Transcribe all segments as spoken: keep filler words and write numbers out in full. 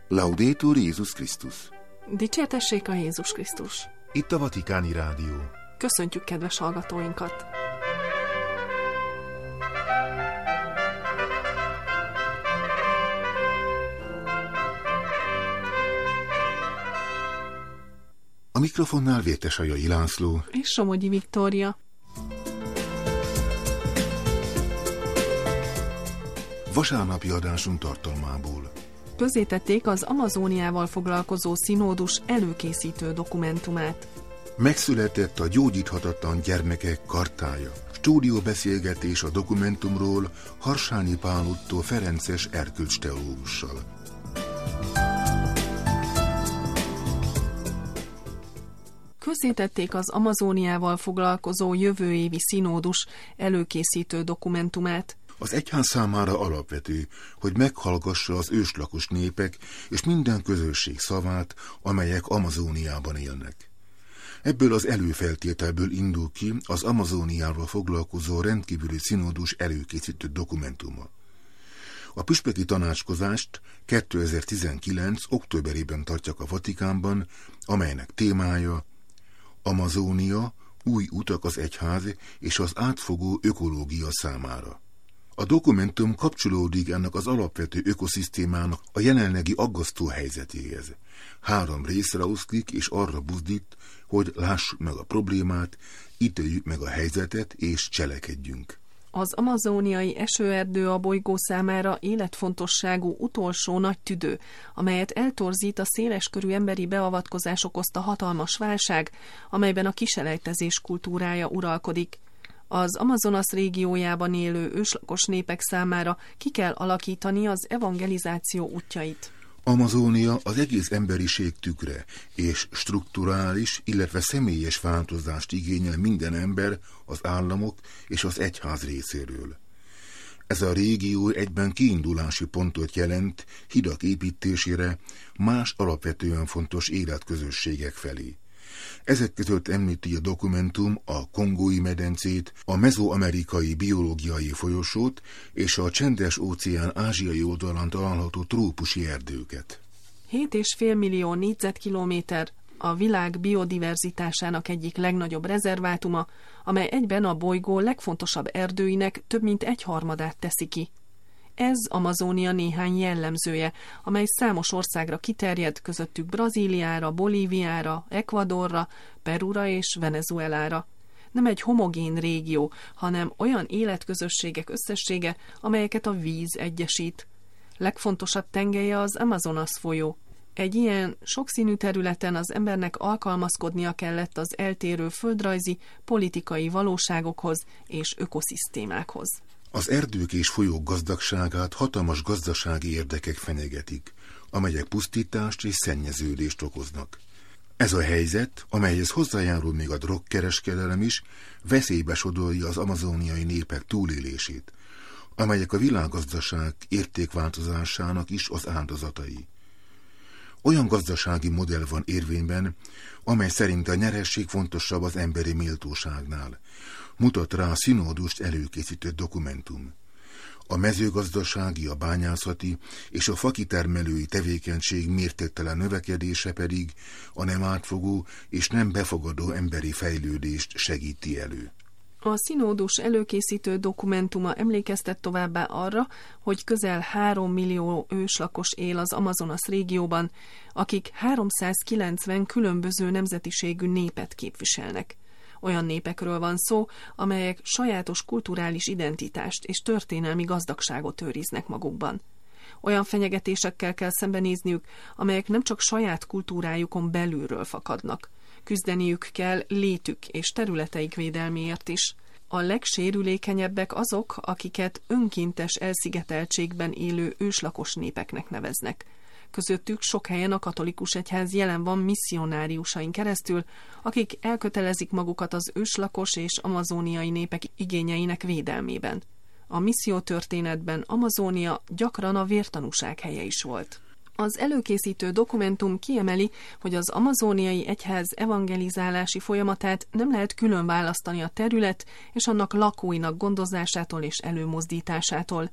Laudetur Jézus Krisztus. Dicsértessék a Jézus Krisztus. Itt a Vatikáni Rádió. Köszöntjük kedves hallgatóinkat! A mikrofonnál Vértesajai László és Somogyi Viktória. Vasárnapi adásunk tartalmából. Közzétették az Amazóniával foglalkozó szinódus előkészítő dokumentumát. Megszületett a gyógyíthatatlan gyermekek kartája. Stúdióbeszélgetés a dokumentumról Harsányi Pál Ottó ferences erkölcsteológussal. Közzétették az Amazóniával foglalkozó jövő évi szinódus előkészítő dokumentumát. Az egyház számára alapvető, hogy meghallgassa az őslakos népek és minden közösség szavát, amelyek Amazóniában élnek. Ebből az előfeltételből indul ki az Amazóniával foglalkozó rendkívüli szinódus előkészítő dokumentuma. A püspöki tanácskozást kétezer-tizenkilenc. októberében tartják a Vatikánban, amelynek témája Amazónia, új utak az egyház és az átfogó ökológia számára. A dokumentum kapcsolódik ennek az alapvető ökoszisztémának a jelenlegi aggasztó helyzetéhez. Három részre oszlik és arra buzdít, hogy lássuk meg a problémát, ítéljük meg a helyzetet és cselekedjünk. Az amazóniai esőerdő a bolygó számára életfontosságú utolsó nagy tüdő, amelyet eltorzít a széleskörű emberi beavatkozás okozta hatalmas válság, amelyben a kiselejtezés kultúrája uralkodik. Az Amazonas régiójában élő őslakos népek számára ki kell alakítani az evangelizáció útjait. Amazónia az egész emberiség tükre, és strukturális, illetve személyes változást igényel minden ember, az államok és az egyház részéről. Ez a régió egyben kiindulási pontot jelent hidak építésére, más alapvetően fontos életközösségek felé. Ezek között említi a dokumentum a Kongói medencét, a mezoamerikai biológiai folyosót és a Csendes-óceán ázsiai oldalán található trópusi erdőket. hét egész öt millió négyzetkilométer a világ biodiverzitásának egyik legnagyobb rezervátuma, amely egyben a bolygó legfontosabb erdőinek több mint egyharmadát teszi ki. Ez Amazónia néhány jellemzője, amely számos országra kiterjed, közöttük Brazíliára, Bolíviára, Ecuadorra, Perúra és Venezuelára. Nem egy homogén régió, hanem olyan életközösségek összessége, amelyeket a víz egyesít. Legfontosabb tengelye az Amazonas folyó. Egy ilyen sokszínű területen az embernek alkalmazkodnia kellett az eltérő földrajzi, politikai valóságokhoz és ökoszisztémákhoz. Az erdők és folyók gazdagságát hatalmas gazdasági érdekek fenyegetik, amelyek pusztítást és szennyeződést okoznak. Ez a helyzet, amelyhez hozzájárul még a drogkereskedelem is, veszélybe sodorja az amazóniai népek túlélését, amelyek a világgazdaság értékváltozásának is az áldozatai. Olyan gazdasági modell van érvényben, amely szerint a nyeresség fontosabb az emberi méltóságnál, mutat rá a szinódust előkészítő dokumentum. A mezőgazdasági, a bányászati és a fakitermelői tevékenység mértéktelen növekedése pedig a nem átfogó és nem befogadó emberi fejlődést segíti elő. A szinódus előkészítő dokumentuma emlékeztet továbbá arra, hogy közel három millió őslakos él az Amazonas régióban, akik háromszázkilencven különböző nemzetiségű népet képviselnek. Olyan népekről van szó, amelyek sajátos kulturális identitást és történelmi gazdagságot őriznek magukban. Olyan fenyegetésekkel kell szembenézniük, amelyek nem csak saját kultúrájukon belülről fakadnak. Küzdeniük kell létük és területeik védelméért is. A legsérülékenyebbek azok, akiket önkéntes elszigeteltségben élő őslakos népeknek neveznek. Közöttük sok helyen a katolikus egyház jelen van misszionáriusain keresztül, akik elkötelezik magukat az őslakos és amazóniai népek igényeinek védelmében. A missziótörténetben Amazónia gyakran a vértanúság helye is volt. Az előkészítő dokumentum kiemeli, hogy az amazóniai egyház evangelizálási folyamatát nem lehet külön választani a terület és annak lakóinak gondozásától és előmozdításától.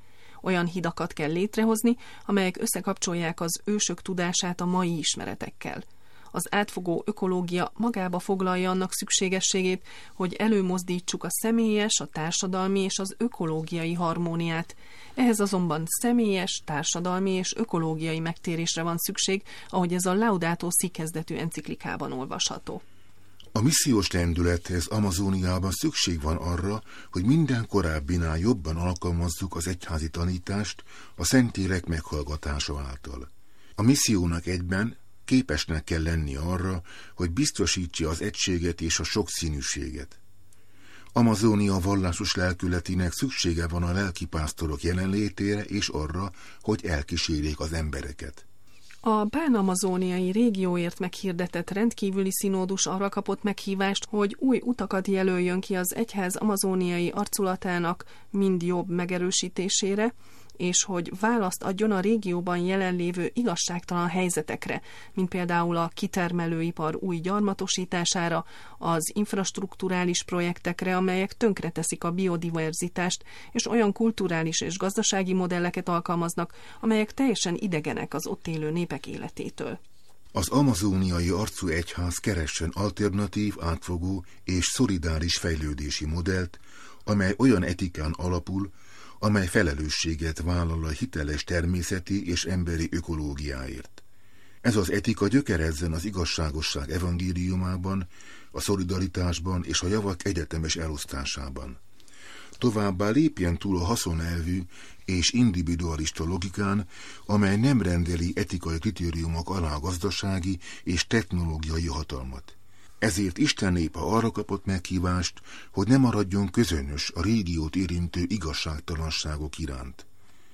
Olyan hidakat kell létrehozni, amelyek összekapcsolják az ősök tudását a mai ismeretekkel. Az átfogó ökológia magába foglalja annak szükségességét, hogy előmozdítsuk a személyes, a társadalmi és az ökológiai harmóniát. Ehhez azonban személyes, társadalmi és ökológiai megtérésre van szükség, ahogy ez a Laudato Si kezdetű enciklikában olvasható. A missziós lendülethez Amazóniában szükség van arra, hogy minden korábbinál jobban alkalmazzuk az egyházi tanítást a szentélek meghallgatása által. A missziónak egyben képesnek kell lenni arra, hogy biztosítsa az egységet és a sokszínűséget. Amazónia vallásos lelkületének szüksége van a lelkipásztorok jelenlétére és arra, hogy elkísérjék az embereket. A pánamazóniai régióért meghirdetett rendkívüli színódus arra kapott meghívást, hogy új utakat jelöljön ki az egyház amazóniai arculatának mind jobb megerősítésére, és hogy választ adjon a régióban jelenlévő igazságtalan helyzetekre, mint például a kitermelőipar új gyarmatosítására, az infrastrukturális projektekre, amelyek tönkreteszik a biodiverzitást, és olyan kulturális és gazdasági modelleket alkalmaznak, amelyek teljesen idegenek az ott élő népek életétől. Az amazóniai arcú egyház keressen alternatív, átfogó és szolidáris fejlődési modellt, amely olyan etikán alapul, amely felelősséget vállal a hiteles természeti és emberi ökológiáért. Ez az etika gyökerezzen az igazságosság evangéliumában, a szolidaritásban és a javak egyetemes elosztásában. Továbbá lépjen túl a haszonelvű és individualista logikán, amely nem rendeli etikai kritériumok alá gazdasági és technológiai hatalmat. Ezért Isten népe arra kapott meghívást, hogy ne maradjon közönös a régiót érintő igazságtalanságok iránt.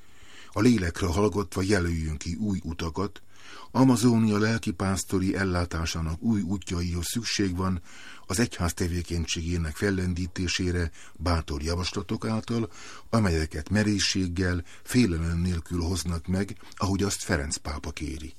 A lélekre hallgatva jelöljünk ki új utakat, Amazónia lelkipásztori ellátásának új útjaihoz szükség van az egyház tevékenységének fellendítésére bátor javaslatok által, amelyeket merészséggel, félelem nélkül hoznak meg, ahogy azt Ferenc pápa kéri.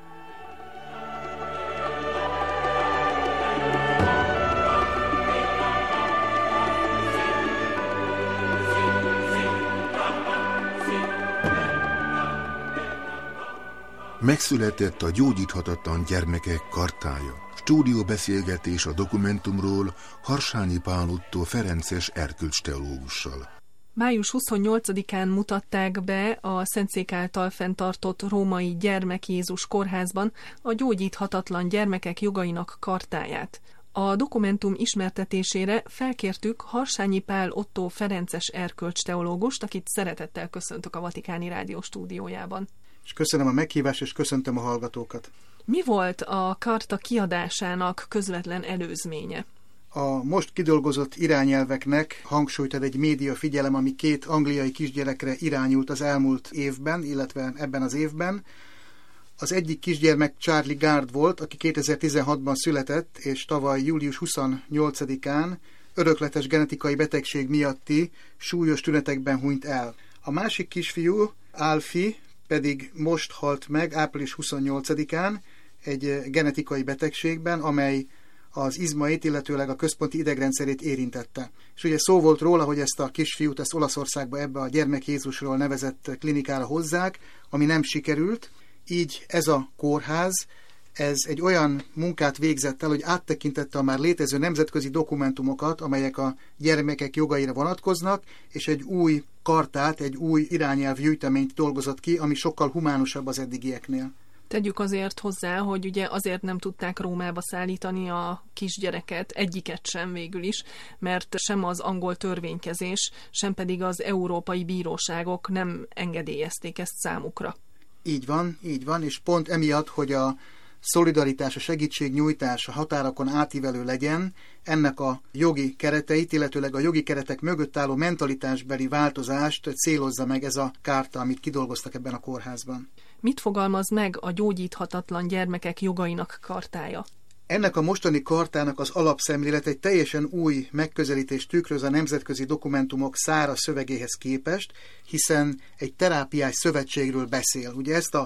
Megszületett a Gyógyíthatatlan gyermekek kartája. Stúdióbeszélgetés a dokumentumról Harsányi Pál Ottó ferences erkölcsteológussal. május huszonnyolcadikán mutatták be a Szentszék által fenntartott római Gyermek Jézus kórházban a Gyógyíthatatlan gyermekek jogainak kartáját. A dokumentum ismertetésére felkértük Harsányi Pál Ottó ferences erkölcsteológust, akit szeretettel köszöntök a Vatikáni Rádió stúdiójában. És köszönöm a meghívást, és köszöntöm a hallgatókat. Mi volt a karta kiadásának közvetlen előzménye? A most kidolgozott irányelveknek hangsúlyt ad egy média figyelem, ami két angliai kisgyerekre irányult az elmúlt évben, illetve ebben az évben. Az egyik kisgyermek Charlie Gard volt, aki kétezer-tizenhatban született, és tavaly július huszonnyolcadikán örökletes genetikai betegség miatti súlyos tünetekben hunyt el. A másik kisfiú, Alfie, pedig most halt meg április huszonnyolcadikán egy genetikai betegségben, amely az izmait, illetőleg a központi idegrendszerét érintette. És ugye szó volt róla, hogy ezt a kisfiút, ezt Olaszországba ebbe a Gyermek Jézusról nevezett klinikára hozzák, ami nem sikerült. Így ez a kórház, ez egy olyan munkát végzett el, hogy áttekintette a már létező nemzetközi dokumentumokat, amelyek a gyermekek jogaira vonatkoznak, és egy új kartát, egy új irányelvgyűjteményt dolgozott ki, ami sokkal humánusabb az eddigieknél. Tegyük azért hozzá, hogy ugye azért nem tudták Rómába szállítani a kisgyereket, egyiket sem végül is, mert sem az angol törvénykezés, sem pedig az európai bíróságok nem engedélyezték ezt számukra. Így van, így van, és pont emiatt, hogy a szolidaritás, a segítségnyújtás a határokon átívelő legyen, ennek a jogi kereteit, illetőleg a jogi keretek mögött álló mentalitásbeli változást célozza meg ez a kárta, amit kidolgoztak ebben a kórházban. Mit fogalmaz meg a Gyógyíthatatlan gyermekek jogainak kartája? Ennek a mostani kartának az alapszemlélet egy teljesen új megközelítést tükröz a nemzetközi dokumentumok száraz szövegéhez képest, hiszen egy terápiás szövetségről beszél. Ugye ezt a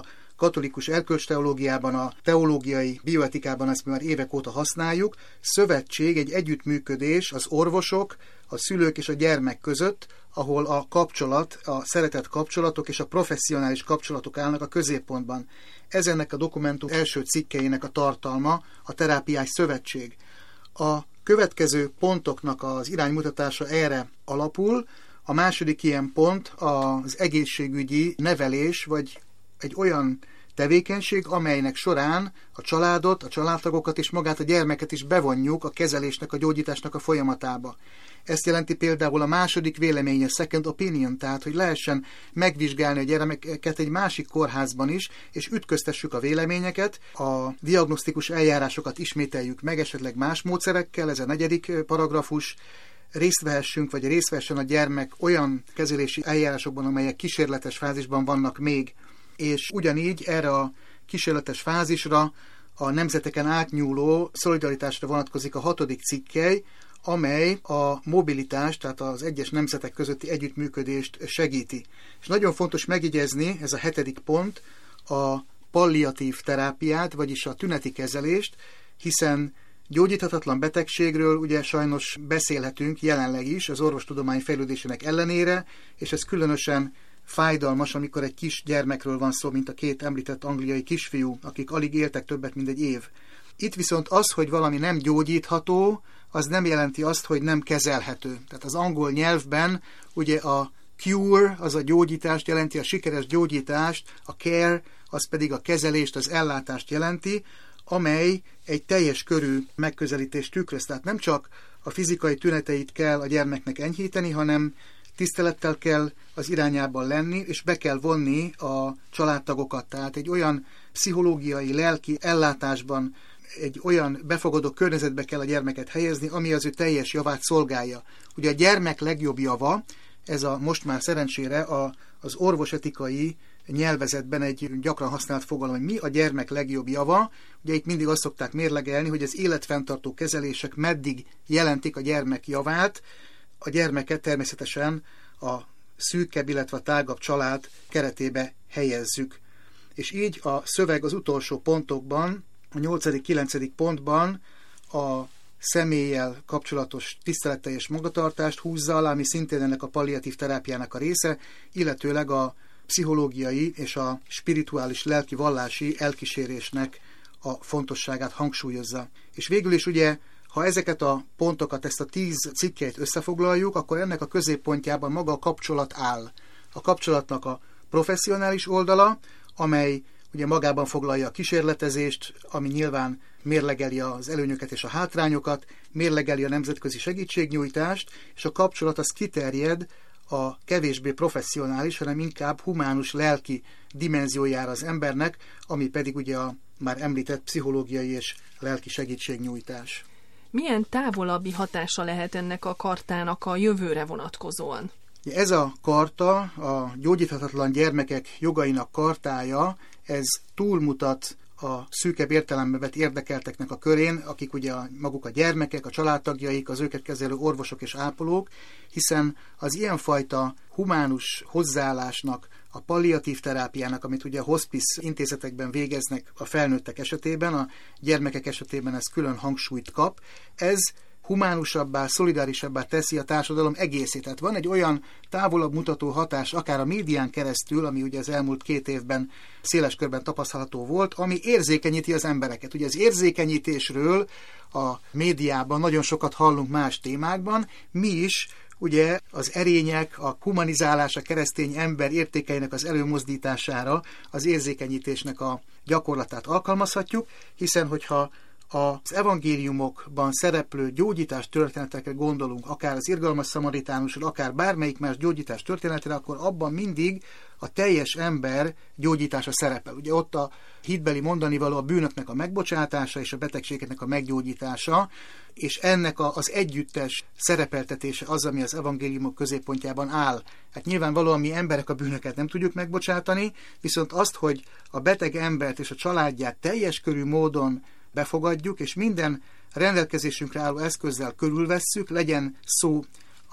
katolikus erkölcsteológiában, a teológiai bioetikában ezt már évek óta használjuk, szövetség, egy együttműködés az orvosok, a szülők és a gyermek között, ahol a kapcsolat, a szeretett kapcsolatok és a professzionális kapcsolatok állnak a középpontban. Ez ennek a dokumentum első cikkeinek a tartalma, a terápiás szövetség. A következő pontoknak az iránymutatása erre alapul. A második ilyen pont az egészségügyi nevelés, vagy egy olyan tevékenység, amelynek során a családot, a családtagokat és magát a gyermeket is bevonjuk a kezelésnek, a gyógyításnak a folyamatába. Ezt jelenti például a második véleménye, second opinion, tehát hogy lehessen megvizsgálni a gyermekeket egy másik kórházban is, és ütköztessük a véleményeket, a diagnosztikus eljárásokat ismételjük meg, esetleg más módszerekkel, ez a negyedik paragrafus, részt vehessünk, vagy részt vehessen a gyermek olyan kezelési eljárásokban, amelyek kísérletes fázisban vannak még, és ugyanígy erre a kísérletes fázisra a nemzeteken átnyúló szolidaritásra vonatkozik a hatodik cikkely, amely a mobilitást, tehát az egyes nemzetek közötti együttműködést segíti. És nagyon fontos megjegyezni, ez a hetedik pont, a palliatív terápiát, vagyis a tüneti kezelést, hiszen gyógyíthatatlan betegségről ugye sajnos beszélhetünk jelenleg is az orvostudomány fejlődésének ellenére, és ez különösen fájdalmas, amikor egy kis gyermekről van szó, mint a két említett angliai kisfiú, akik alig éltek többet, mint egy év. Itt viszont az, hogy valami nem gyógyítható, az nem jelenti azt, hogy nem kezelhető. Tehát az angol nyelvben ugye a cure, az a gyógyítást jelenti, a sikeres gyógyítást, a care, az pedig a kezelést, az ellátást jelenti, amely egy teljes körű megközelítést tükröz. Tehát nem csak a fizikai tüneteit kell a gyermeknek enyhíteni, hanem tisztelettel kell az irányában lenni, és be kell vonni a családtagokat. Tehát egy olyan pszichológiai, lelki ellátásban, egy olyan befogadó környezetbe kell a gyermeket helyezni, ami az ő teljes javát szolgálja. Ugye a gyermek legjobb java, ez a most már szerencsére a, az orvosetikai nyelvezetben egy gyakran használt fogalom, hogy mi a gyermek legjobb java. Ugye itt mindig azt szokták mérlegelni, hogy az életfenntartó kezelések meddig jelentik a gyermek javát. A gyermeket természetesen a szűkebb, illetve a tágabb család keretébe helyezzük. És így a szöveg az utolsó pontokban, a nyolcadik-kilencedik pontban a személlyel kapcsolatos tiszteletteljes magatartást húzza alá, ami szintén ennek a palliatív terápiának a része, illetőleg a pszichológiai és a spirituális lelki vallási elkísérésnek a fontosságát hangsúlyozza. És végül is ugye, ha ezeket a pontokat, ezt a tíz cikkeit összefoglaljuk, akkor ennek a középpontjában maga a kapcsolat áll. A kapcsolatnak a professzionális oldala, amely ugye magában foglalja a kísérletezést, ami nyilván mérlegeli az előnyöket és a hátrányokat, mérlegeli a nemzetközi segítségnyújtást, és a kapcsolat az kiterjed a kevésbé professzionális, hanem inkább humánus lelki dimenziójára az embernek, ami pedig ugye a már említett pszichológiai és lelki segítségnyújtás. Milyen távolabbi hatása lehet ennek a kartának a jövőre vonatkozóan? Ez a karta, a gyógyíthatatlan gyermekek jogainak kartája, ez túlmutat a szűkebb értelembe vett érdekelteknek a körén, akik ugye a, maguk a gyermekek, a családtagjaik, az őket kezelő orvosok és ápolók, hiszen az ilyenfajta humánus hozzáállásnak, a palliatív terápiának, amit ugye a hospice intézetekben végeznek a felnőttek esetében, a gyermekek esetében ez külön hangsúlyt kap, ez humánusabbá, szolidárisabbá teszi a társadalom egészét. Tehát van egy olyan távolabb mutató hatás, akár a médián keresztül, ami ugye az elmúlt két évben széles körben tapasztalható volt, ami érzékenyíti az embereket. Ugye az érzékenyítésről a médiában nagyon sokat hallunk más témákban, mi is ugye az erények, a humanizálás, a keresztény ember értékeinek az előmozdítására az érzékenyítésnek a gyakorlatát alkalmazhatjuk, hiszen hogyha az evangéliumokban szereplő gyógyítás történetekre gondolunk, akár az irgalmas szamaritánusról, akár bármelyik más gyógyítás történetre, akkor abban mindig a teljes ember gyógyítása szerepel. Ugye ott a hitbeli mondanivaló a bűnöknek a megbocsátása és a betegségeknek a meggyógyítása, és ennek a, az együttes szerepeltetése az, ami az evangéliumok középpontjában áll. Hát nyilvánvalóan mi emberek a bűnöket nem tudjuk megbocsátani, viszont azt, hogy a beteg embert és a családját teljes körű módon befogadjuk, és minden rendelkezésünkre álló eszközzel körülvesszük, legyen szó a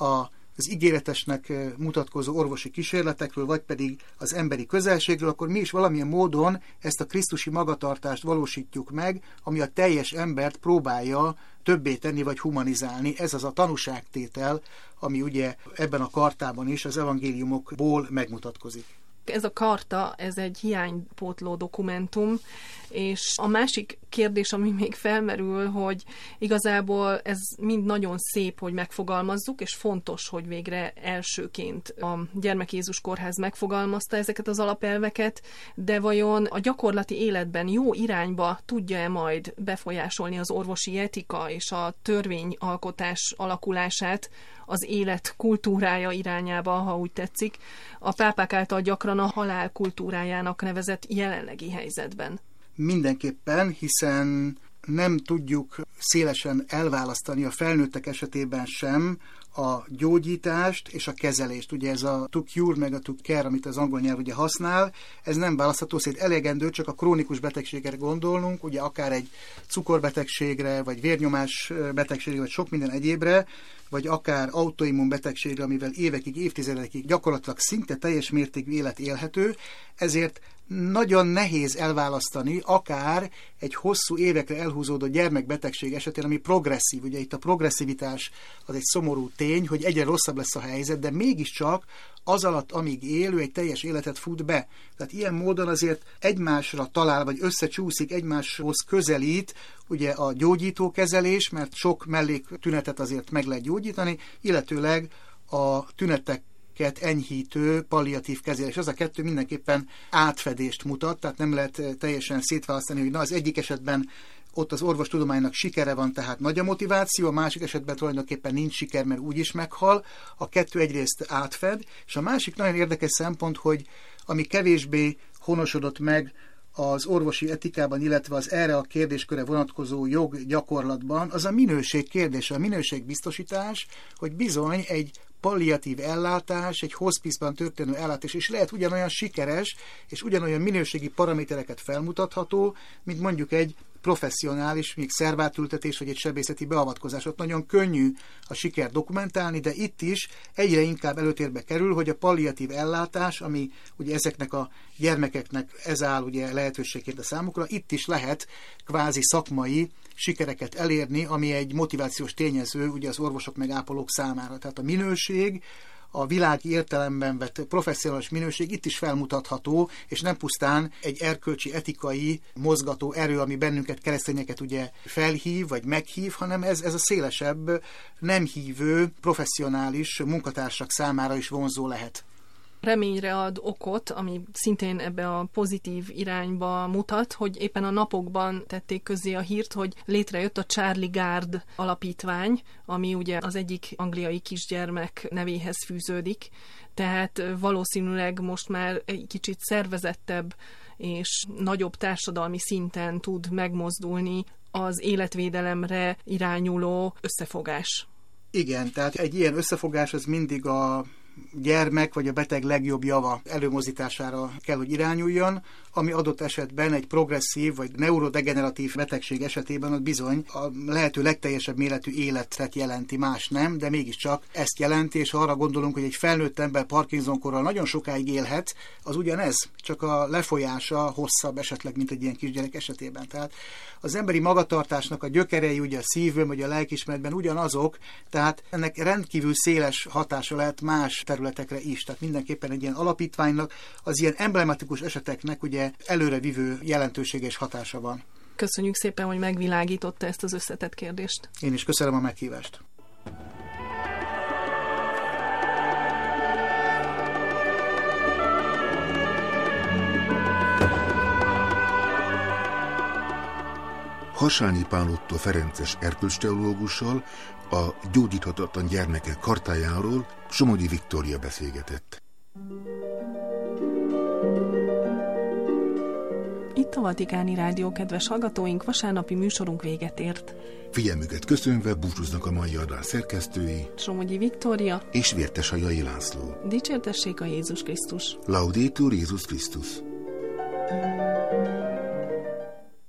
az ígéretesnek mutatkozó orvosi kísérletekről, vagy pedig az emberi közelségről, akkor mi is valamilyen módon ezt a krisztusi magatartást valósítjuk meg, ami a teljes embert próbálja többé tenni, vagy humanizálni. Ez az a tanúságtétel, ami ugye ebben a kartában is az evangéliumokból megmutatkozik. Ez a karta, ez egy hiánypótló dokumentum, és a másik kérdés, ami még felmerül, hogy igazából ez mind nagyon szép, hogy megfogalmazzuk, és fontos, hogy végre elsőként a Gyermek Jézus Kórház megfogalmazta ezeket az alapelveket, de vajon a gyakorlati életben jó irányba tudja-e majd befolyásolni az orvosi etika és a törvényalkotás alakulását az élet kultúrája irányába, ha úgy tetszik, a pápák által gyakran a halál kultúrájának nevezett jelenlegi helyzetben? Mindenképpen, hiszen nem tudjuk szélesen elválasztani a felnőttek esetében sem a gyógyítást és a kezelést. Ugye ez a to cure meg a to care, amit az angol nyelv ugye használ, ez nem választható, szét elegendő csak a krónikus betegségre gondolnunk, ugye akár egy cukorbetegségre, vagy vérnyomás betegségre, vagy sok minden egyébre, vagy akár autoimmun betegségre, amivel évekig, évtizedekig gyakorlatilag szinte teljes mértékű élet élhető, ezért nagyon nehéz elválasztani akár egy hosszú évekre elhúzódó gyermekbetegség esetén, ami progresszív. Ugye itt a progresszivitás az egy szomorú tény, hogy egyre rosszabb lesz a helyzet, de mégiscsak az alatt, amíg élő, egy teljes életet fut be. Tehát ilyen módon azért egymásra talál, vagy összecsúszik, egymáshoz közelít ugye a gyógyítókezelés, mert sok melléktünetet azért meg lehet gyógyítani, illetőleg a tünetek enyhítő, palliatív kezelés. Az a kettő mindenképpen átfedést mutat, tehát nem lehet teljesen szétválasztani, hogy na az egyik esetben ott az orvostudománynak sikere van, tehát nagy a motiváció, a másik esetben tulajdonképpen nincs siker, mert úgyis meghal. A kettő egyrészt átfed, és a másik nagyon érdekes szempont, hogy ami kevésbé honosodott meg az orvosi etikában, illetve az erre a kérdésköre vonatkozó joggyakorlatban, az a minőség kérdése, a minőségbiztosítás, hogy bizony egy palliatív ellátás, egy hospice-ban történő ellátás, és lehet ugyanolyan sikeres, és ugyanolyan minőségi paramétereket felmutatható, mint mondjuk egy professzionális, még szervátültetés, vagy egy sebészeti beavatkozás. Ott nagyon könnyű a siker dokumentálni, de itt is egyre inkább előtérbe kerül, hogy a palliatív ellátás, ami ugye ezeknek a gyermekeknek ez áll ugye lehetőségként a számukra, itt is lehet kvázi szakmai sikereket elérni, ami egy motivációs tényező ugye az orvosok meg ápolók számára. Tehát a minőség, a világi értelemben vett professzionális minőség itt is felmutatható, és nem pusztán egy erkölcsi, etikai mozgató erő, ami bennünket, keresztényeket ugye felhív, vagy meghív, hanem ez, ez a szélesebb, nem hívő, professzionális munkatársak számára is vonzó lehet. Reményre ad okot, ami szintén ebbe a pozitív irányba mutat, hogy éppen a napokban tették közzé a hírt, hogy létrejött a Charlie Gard alapítvány, ami ugye az egyik angliai kisgyermek nevéhez fűződik, tehát valószínűleg most már egy kicsit szervezettebb és nagyobb társadalmi szinten tud megmozdulni az életvédelemre irányuló összefogás. Igen, tehát egy ilyen összefogás az mindig a gyermek vagy a beteg legjobb java előmozdítására kell, hogy irányuljon, ami adott esetben egy progresszív vagy neurodegeneratív betegség esetében ott bizony a lehető legteljesebb méretű életet jelenti, más nem, de mégiscsak ezt jelenti, és ha arra gondolunk, hogy egy felnőtt ember Parkinson-korral nagyon sokáig élhet, az ugyanez, csak a lefolyása hosszabb esetleg, mint egy ilyen kisgyerek esetében. Tehát az emberi magatartásnak a gyökerei ugye a szívben vagy a lelkiismeretben ugyanazok, tehát ennek rendkívül széles hatása lehet más területekre is. Tehát mindenképpen egy ilyen alapítványnak az ilyen emblematikus eseteknek ugye előrevívő jelentősége és hatása van. Köszönjük szépen, hogy megvilágította ezt az összetett kérdést. Én is köszönöm a meghívást. Hassányi Pál Ottó ferences erkölcsteológussal a gyógyíthatatlan gyermekek kartájáról Somogyi Viktória beszélgetett. Itt a Vatikáni Rádió, kedves hallgatóink, vasárnapi műsorunk véget ért. Figyelmüket köszönve búcsúznak a mai adás szerkesztői Somogyi Viktória és Vérteshajai László. Dicsértessék a Jézus Krisztus! Laudetur Jézus Krisztus!